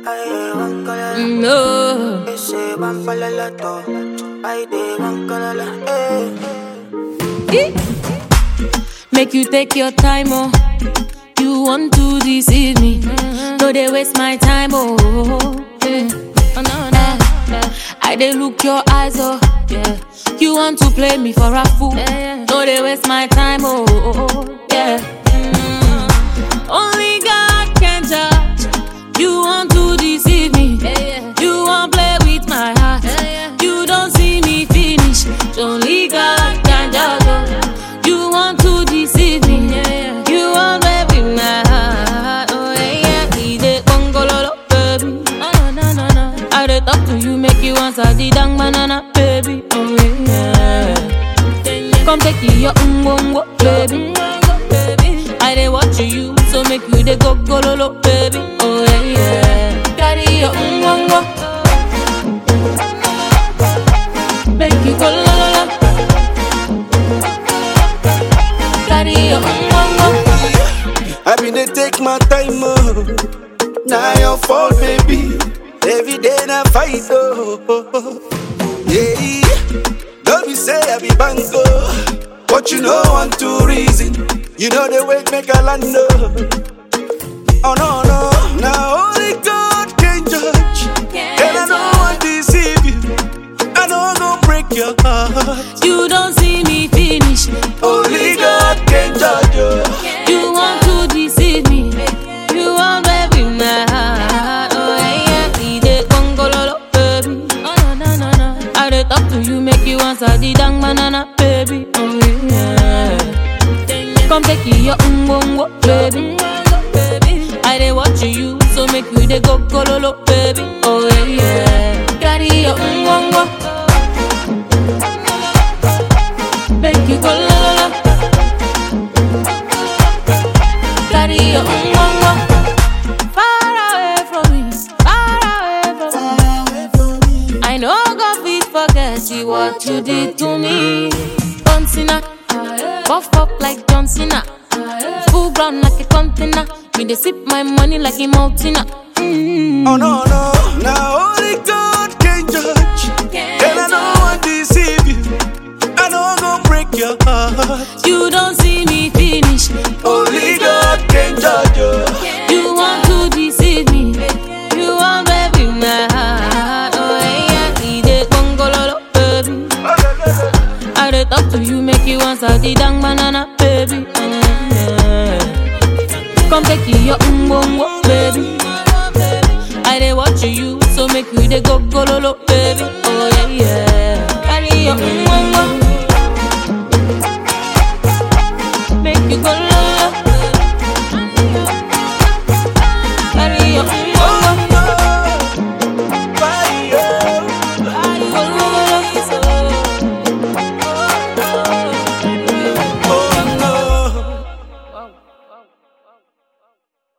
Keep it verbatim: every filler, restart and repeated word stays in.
No. Make you take your time, oh. You want to deceive me. No, they waste my time, oh. Yeah. Oh, no, no. I they look your eyes, oh. Yeah. You want to play me for a fool. No, they waste my time, oh. Yeah. Mm. Only God can judge. You want to deceive me. You want play with my heart. You don't see me finish. Only God can judge. You want to deceive me. You want play with my heart. Oh yeah, he did bongololo, baby. No no no no. I dey talk to you, make you answer the dang banana, baby. Oh yeah. Come take your umbongo, baby. I dey watch you, so make you dey go gololo, baby. Oh yeah, yeah. Carry your umbongo, make you go lololo. Carry your umbongo. I been dey take my time, oh. Now your fault, baby. Every day na fight, oh. Yeah, don't be say I be bango, but you know one two reason. You know the way make a land, oh. Oh no no, now only God can judge, and I don't want to deceive you. I don't go break your heart. You don't see me finish. Only God can judge you. You want to deceive me. You want baby my heart. Oh yeah, he dey gongololo, baby. Oh no no no no. I dey talk to you, make you answer the dang banana, baby. Oh yeah. Come take your umbongo, baby. I dey watch you, so make you dey go gololo, baby. Oh yeah. Carry your umbongo, make you go lololo. Carry your umbongo. Far away from me, far away from me. I know God fit forget you what you did to me. John Cena, buff up like John Cena, full ground like a container. Me dey sip my money like a mountain. Mm. Oh no no, now only God can judge, and I don't want to deceive you. I don't go break your heart. You don't see me finish. Only God can judge you. You want to deceive me. You want baby my heart. Oh yeah, he dey gongololo, baby. I dey talk to you, make you answer the dang banana, baby. Yeah. Come take your umbongo, baby. I dey watch you, so make you dey go gololo, baby.